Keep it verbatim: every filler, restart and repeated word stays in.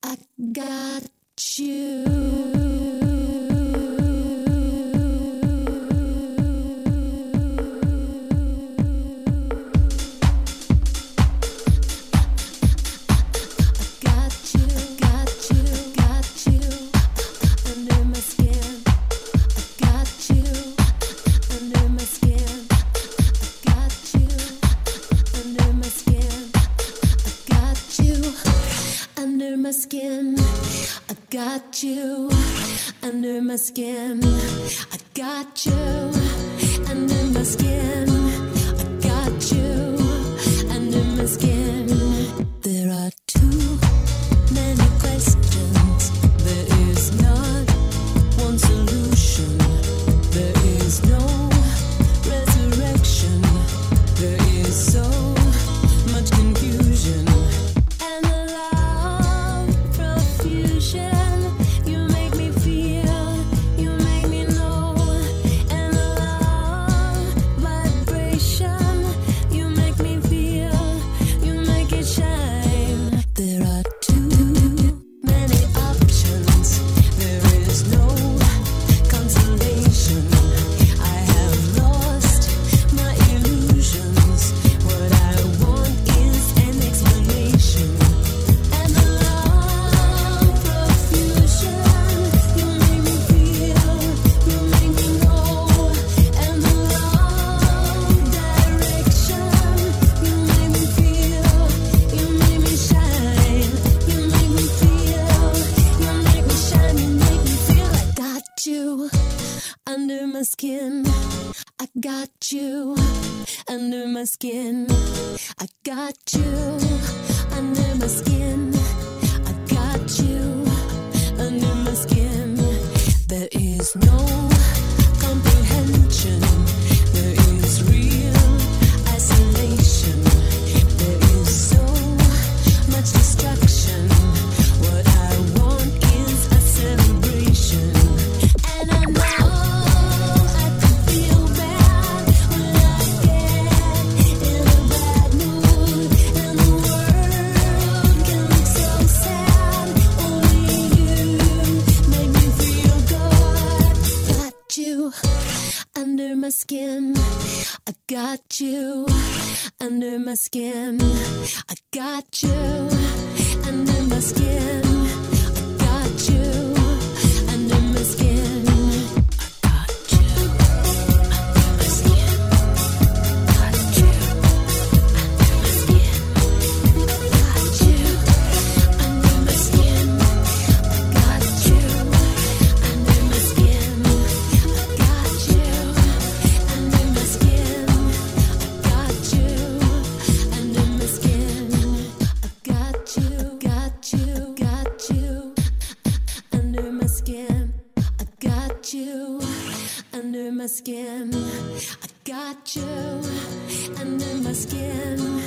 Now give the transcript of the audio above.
I got you. Skin, I got you under my skin. I got you under my skin. I got you under my skin. There are too many questions. There is not one solution. There is no resurrection. There is so much confusion. Under my skin, I got you. Under my skin, I got you. Under my skin, I got you. Under my skin, there is no comprehension. There is real isolation. There is so much destruction. What I want is a celebration. And I know under my skin, I got you. Under my skin, I got you. Under my skin, I got you. Under my skin, I got you. Under my skin, got you. Under my skin, got you. Under my skin, I got you. Under my skin, I got you. Under my skin, I got you. Got you, got you. Under my skin, I got you. Under my skin, I got you. Under my skin.